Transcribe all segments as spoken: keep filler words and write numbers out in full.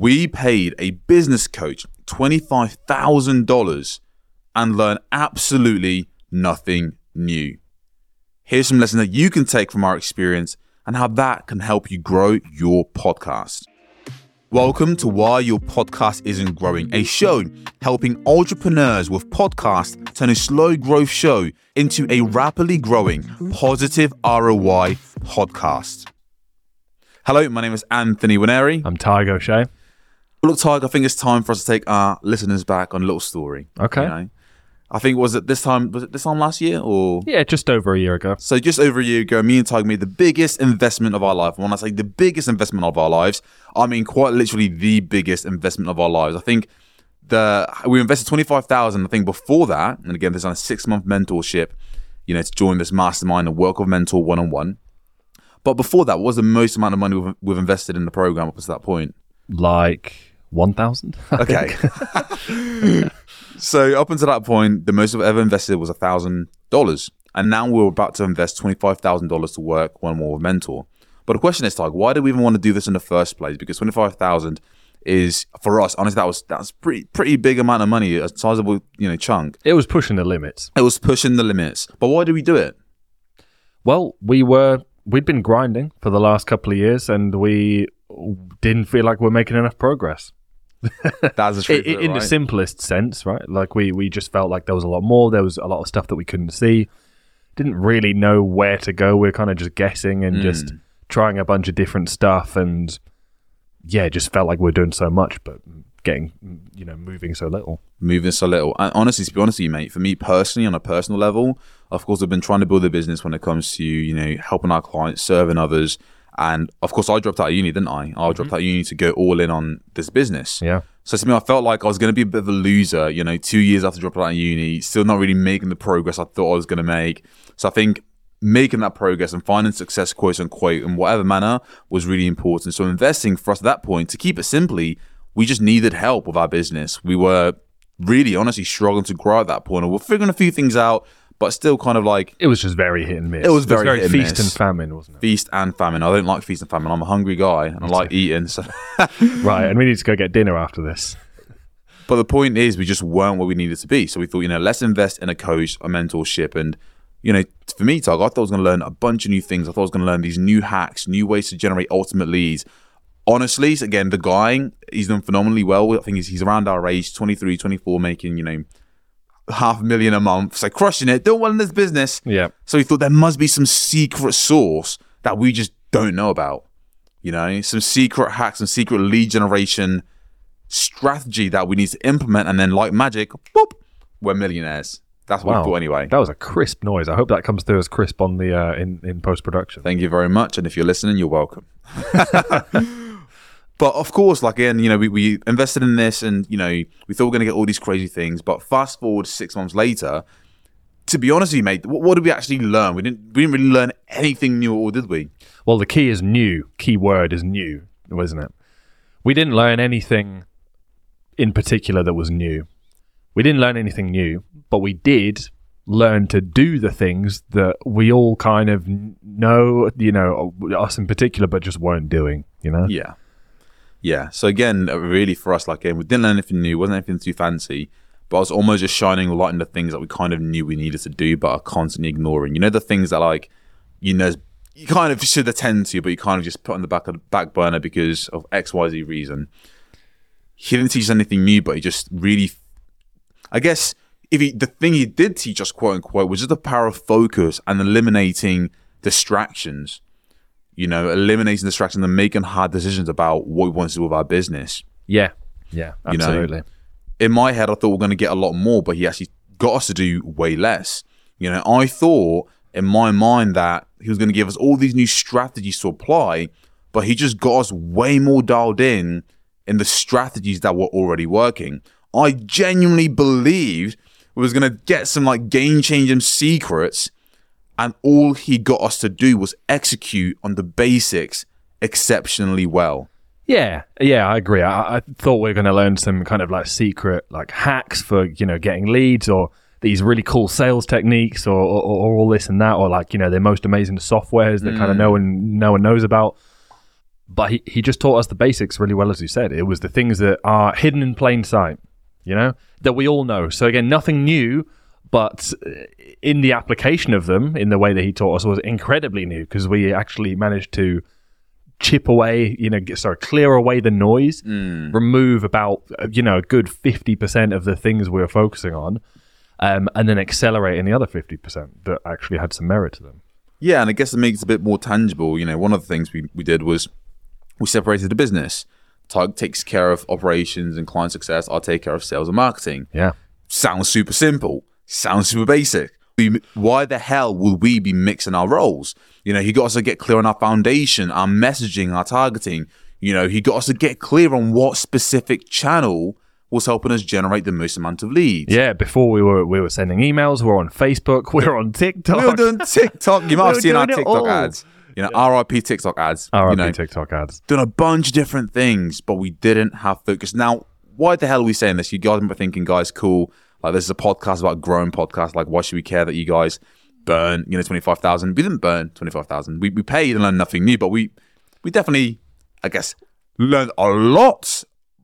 We paid a business coach twenty-five thousand dollars and learned absolutely nothing new. Here's some lessons that you can take from our experience and how that can help you grow your podcast. Welcome to Why Your Podcast Isn't Growing, a show helping entrepreneurs with podcasts turn a slow growth show into a rapidly growing positive R O I podcast. Hello, my name is Anthony Winery. I'm Tygo O'Shea. Look, Tygo, I think it's time for us to take our listeners back on a little story. Okay. You know? I think, was it this time, was it this time last year or? Yeah, just over a year ago. So just over a year ago, me and Tygo made the biggest investment of our life. And when I say the biggest investment of our lives, I mean quite literally the biggest investment of our lives. I think the we invested twenty-five thousand dollars, I think before that, and again, there's on a six-month mentorship, you know, to join this mastermind and work with mentor one-on-one. But before that, what was the most amount of money we've, we've invested in the program up to that point? Like one thousand? Okay. So up until that point, the most I've ever invested was one thousand dollars. And now we're about to invest twenty-five thousand dollars to work one more with Mentor. But the question is, Tygo, why do we even want to do this in the first place? Because twenty-five thousand dollars is, for us, honestly, that was that's pretty pretty big amount of money, a sizable, you know, chunk. It was pushing the limits. It was pushing the limits. But why did we do it? Well, we were, we'd been grinding for the last couple of years and we didn't feel like we're making enough progress. That's the truth. in it, right? the simplest sense, right? Like we, we just felt like there was a lot more. There was a lot of stuff that we couldn't see. Didn't really know where to go. We were kind of just guessing and mm. just trying a bunch of different stuff. And yeah, just felt like we we're doing so much, but getting, you know, moving so little. Moving so little. And honestly, to be honest with you, mate, for me personally, on a personal level, of course, I've been trying to build a business when it comes to, you know, helping our clients, serving others. And of course, I dropped out of uni, didn't I? I mm-hmm. dropped out of uni to go all in on this business. Yeah. So to me, I felt like I was going to be a bit of a loser, you know, two years after dropping out of uni, still not really making the progress I thought I was going to make. So I think making that progress and finding success, quote unquote, in whatever manner was really important. So investing for us at that point, to keep it simply, we just needed help with our business. We were really, honestly struggling to grow at that point. And we're figuring a few things out, but still kind of like... It was just very hit and miss. It was very, it was very hit and feast miss. and famine, wasn't it? Feast and famine. I don't like feast and famine. I'm a hungry guy and I like eating. So. Right, and we need to go get dinner after this. But the point is, we just weren't where we needed to be. So we thought, you know, let's invest in a coach, a mentorship. And, you know, for me, Tygo, I thought I was going to learn a bunch of new things. I thought I was going to learn these new hacks, new ways to generate ultimate leads. Honestly, again, the guy, he's done phenomenally well. I think he's, he's around our age, twenty-three, twenty-four, making, you know, half a million a month. So crushing it, doing well in this business. Yeah. So we thought there must be some secret sauce that we just don't know about. You know, some secret hacks, some secret lead generation strategy that we need to implement. And then like magic, boop, we're millionaires. That's what wow. we thought anyway. That was a crisp noise. I hope that comes through as crisp on the uh, in, in post-production. Thank you very much. And if you're listening, you're welcome. But of course, like, again, you know, we, we invested in this and, you know, we thought we were going to get all these crazy things. But fast forward six months later, to be honest with you, mate, what, what did we actually learn? We didn't, we didn't really learn anything new at all, did we? Well, the key is new. Key word is new, wasn't it? We didn't learn anything in particular that was new. We didn't learn anything new, but we did learn to do the things that we all kind of know, you know, us in particular, but just weren't doing, you know? Yeah. Yeah. So again, really for us, like, again, we didn't learn anything new, wasn't anything too fancy, but I was almost just shining a light on the things that we kind of knew we needed to do, but are constantly ignoring. You know, the things that, like, you know, you kind of should attend to, but you kind of just put on the back of the back burner because of X, Y, Z reason. He didn't teach us anything new, but he just really, I guess, if he, the thing he did teach us, quote unquote, was just the power of focus and eliminating distractions. You know, eliminating distractions and making hard decisions about what we want to do with our business. Yeah, yeah, absolutely. You know, in my head, I thought we we're going to get a lot more, but he actually got us to do way less. You know, I thought in my mind that he was going to give us all these new strategies to apply, but he just got us way more dialed in in the strategies that were already working. I genuinely believed we was going to get some like game-changing secrets, and all he got us to do was execute on the basics exceptionally well. Yeah, yeah, I agree. I, I thought we were going to learn some kind of like secret like hacks for, you know, getting leads, or these really cool sales techniques, or, or, or all this and that, or like, you know, the most amazing softwares that mm. kind of no one no one knows about. But he, he just taught us the basics really well, as you said. It was the things that are hidden in plain sight, you know, that we all know. So again, nothing new, but in the application of them, in the way that he taught us, was incredibly new, because we actually managed to chip away, you know, sorry, clear away the noise, mm. remove about, you know, a good fifty percent of the things we were focusing on, um, and then accelerate in the other fifty percent that actually had some merit to them. Yeah, and I guess it makes it a bit more tangible. You know, one of the things we, we did was we separated the business. Tug takes care of operations and client success. I'll take care of sales and marketing. Yeah. Sounds super simple. Sounds super basic. We, why the hell would we be mixing our roles? You know, he got us to get clear on our foundation, our messaging, our targeting. You know, he got us to get clear on what specific channel was helping us generate the most amount of leads. Yeah, before we were we were sending emails, we were on Facebook, we were on TikTok. We were doing TikTok. You might we have seen our TikTok all. ads. You know, R I P TikTok ads. R I P you know, TikTok ads. Doing a bunch of different things, but we didn't have focus. Now, why the hell are we saying this? You guys are thinking, guys, cool. Like, this is a podcast about growing podcasts. Like, why should we care that you guys burn, you know, twenty-five thousand? We didn't burn twenty-five thousand. We we paid and learned nothing new, but we we definitely, I guess, learned a lot.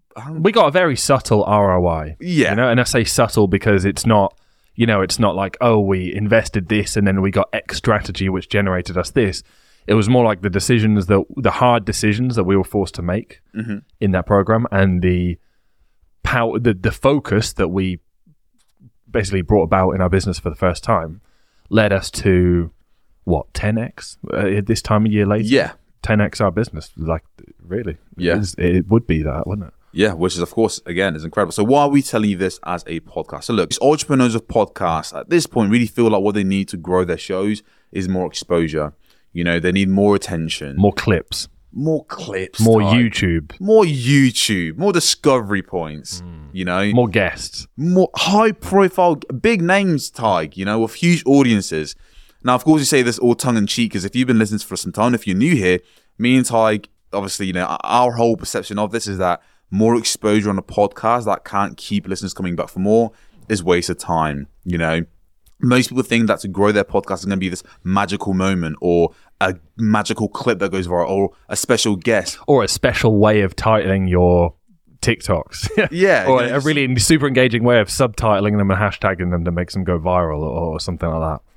We got a very subtle R O I. Yeah. You know, and I say subtle because it's not, you know, it's not like, oh, we invested this and then we got X strategy which generated us this. It was more like the decisions that, the hard decisions that we were forced to make mm-hmm. in that program, and the power, the, the focus that we basically brought about in our business for the first time led us to, what, ten X uh, this time a year later? Yeah. ten X our business. Like, really? Yeah. It, is, it would be that, wouldn't it? Yeah, which is, of course, again, is incredible. So why are we telling you this as a podcast? So look, these entrepreneurs of podcasts at this point really feel like what they need to grow their shows is more exposure. You know, they need more attention. More clips. More clips. More type. YouTube. More YouTube. More discovery points. Mm. You know? More guests. More high profile, big names, Tig, you know, with huge audiences. Now, of course, you say this all tongue in cheek, because if you've been listening for some time, if you're new here, me and Tig, obviously, you know, our whole perception of this is that more exposure on a podcast that can't keep listeners coming back for more is waste of time. You know, most people think that to grow their podcast is going to be this magical moment or a magical clip that goes viral or a special guest. Or a special way of titling your TikToks. Yeah. Or you know, a really super engaging way of subtitling them and hashtagging them to make them go viral or, or something like that.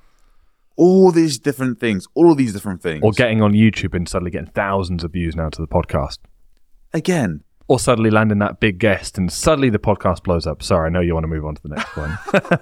All these different things, all of these different things. Or getting on YouTube and suddenly getting thousands of views now to the podcast. Again. Or suddenly landing that big guest and suddenly the podcast blows up. Sorry, I know you want to move on to the next one.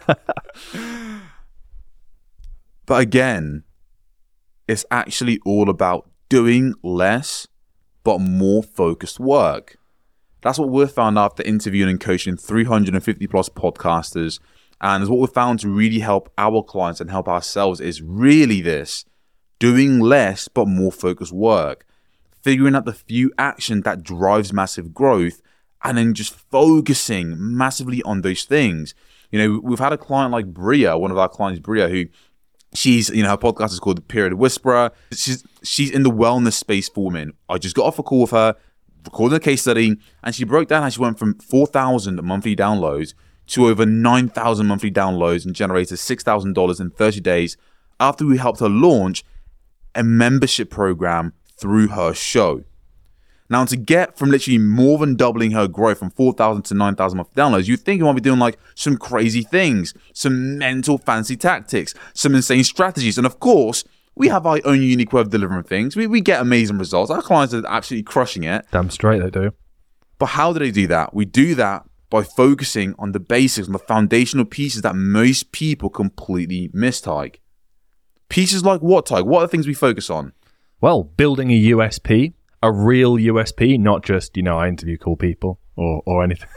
But again, it's actually all about doing less but more focused work. That's what we've found after interviewing and coaching three hundred fifty plus podcasters. And what we've found to really help our clients and help ourselves is really this: doing less but more focused work. Figuring out the few actions that drives massive growth, and then just focusing massively on those things. You know, we've had a client like Bria, one of our clients, Bria, who she's, you know, her podcast is called The Period Whisperer. She's she's in the wellness space forming. I just got off a call with her, recording a case study, and she broke down how she went from four thousand monthly downloads to over nine thousand monthly downloads and generated six thousand dollars in thirty days after we helped her launch a membership program through her show. Now, to get from literally more than doubling her growth from four thousand to nine thousand monthly downloads, you'd think you might be doing like some crazy things, some mental fancy tactics, some insane strategies. And of course, we have our own unique way of delivering things. We, we get amazing results. Our clients are absolutely crushing it. Damn straight they do. But how do they do that? We do that by focusing on the basics, on the foundational pieces that most people completely miss, Tig. Pieces like what, Tig? What are the things we focus on? Well, building a U S P, a real U S P, not just, you know, I interview cool people or, or anything.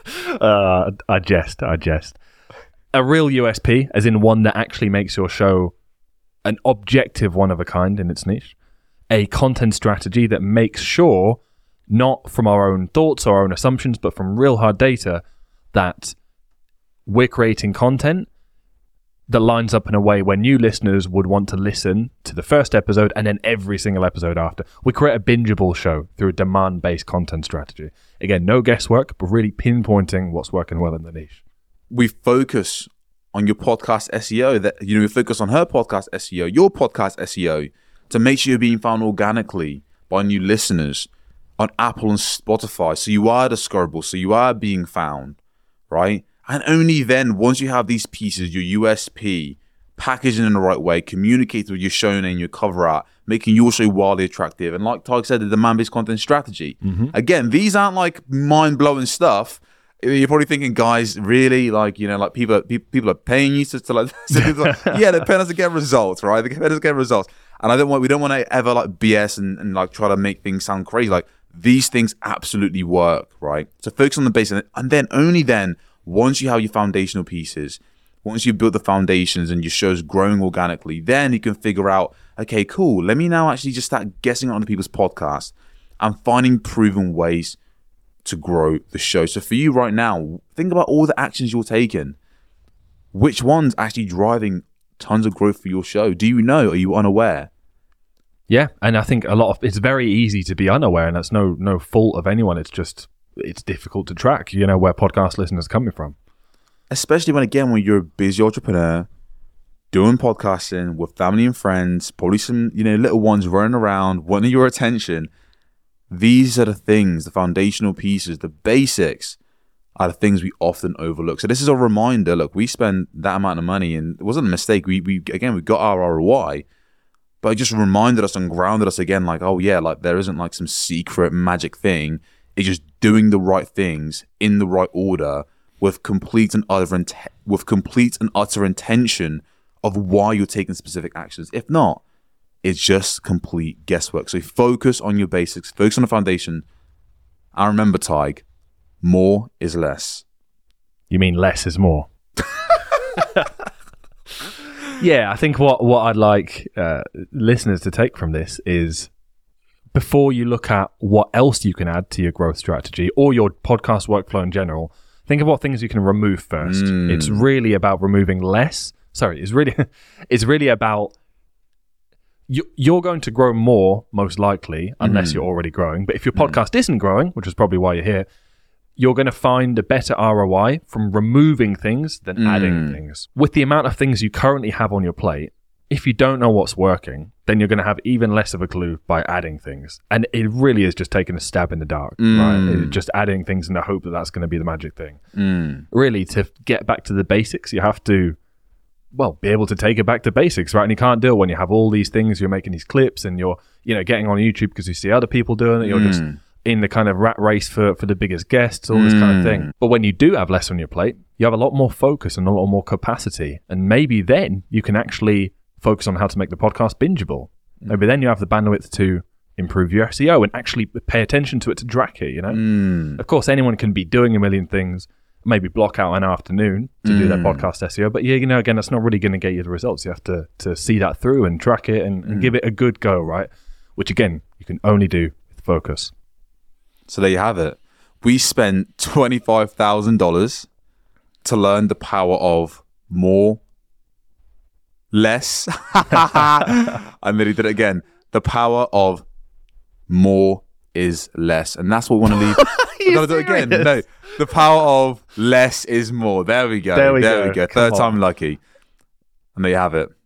uh, I jest, I jest. A real U S P, as in one that actually makes your show an objective one of a kind in its niche. A content strategy that makes sure, not from our own thoughts or our own assumptions, but from real hard data, that we're creating content that lines up in a way where new listeners would want to listen to the first episode and then every single episode after. We create a bingeable show through a demand-based content strategy. Again, no guesswork, but really pinpointing what's working well in the niche. We focus on your podcast S E O. That, you know, we focus on her podcast S E O, your podcast S E O, to make sure you're being found organically by new listeners on Apple and Spotify. So you are discoverable. So you are being found, right? And only then, once you have these pieces, your U S P, packaging in the right way, communicate with your show name, your cover art, making your show wildly attractive. And like Tyke said, the demand-based content strategy. Mm-hmm. Again, these aren't like mind-blowing stuff. You're probably thinking, guys, really, like, you know, like people, people are paying you to, to like, to, like, yeah, they're paying us to get results, right? They're paying us to get results. And I don't want, we don't want to ever like B S and, and like try to make things sound crazy. Like these things absolutely work, right? So focus on the basics, and then only then, once you have your foundational pieces, once you've built the foundations and your show's growing organically, then you can figure out, okay, cool, let me now actually just start guessing on other people's podcasts and finding proven ways to grow the show. So for you right now, think about all the actions you're taking. Which one's actually driving tons of growth for your show? Do you know? Are you unaware? Yeah, and I think a lot of it's very easy to be unaware, and that's no no fault of anyone. It's just it's difficult to track, you know, where podcast listeners are coming from. Especially when, again, when you're a busy entrepreneur doing podcasting with family and friends, probably some, you know, little ones running around, wanting your attention. These are the things, the foundational pieces, the basics are the things we often overlook. So this is a reminder. Look, we spend that amount of money, and it wasn't a mistake. We, we again, we got our R O I, but it just reminded us and grounded us again, like, oh yeah, like there isn't like some secret magic thing. It's just doing the right things in the right order with complete and utter int- with complete and utter intention of why you're taking specific actions. If not, it's just complete guesswork. So focus on your basics, focus on the foundation. And remember, Tyke, more is less. You mean less is more? Yeah, I think what, what I'd like uh, listeners to take from this is, before you look at what else you can add to your growth strategy or your podcast workflow in general, think of what things you can remove first. Mm. It's really about removing less. Sorry, it's really, it's really about you, you're going to grow more, most likely, unless mm. you're already growing. But if your podcast mm. isn't growing, which is probably why you're here, you're going to find a better R O I from removing things than mm. adding things. With the amount of things you currently have on your plate, if you don't know what's working, then you're going to have even less of a clue by adding things. And it really is just taking a stab in the dark, mm. right? It's just adding things in the hope that that's going to be the magic thing. Mm. Really, to get back to the basics, you have to, well, be able to take it back to basics, right? And you can't do it when you have all these things, you're making these clips and you're, you know, getting on YouTube because you see other people doing it. You're mm. just in the kind of rat race for, for the biggest guests, all this mm. kind of thing. But when you do have less on your plate, you have a lot more focus and a lot more capacity. And maybe then you can actually focus on how to make the podcast bingeable. Maybe then you have the bandwidth to improve your S E O and actually pay attention to it to track it, you know? Mm. Of course, anyone can be doing a million things, maybe block out an afternoon to mm. do their podcast S E O. But yeah, you know, again, that's not really going to get you the results. You have to to see that through and track it and, and mm. give it a good go, right? Which again, you can only do with focus. So there you have it. We spent twenty-five thousand dollars to learn the power of more less. I nearly did it again. The power of more is less. And that's what we want to leave. We're going to do it again. No. The power of less is more. There we go. There we there go. we go. Third time lucky. And there you have it.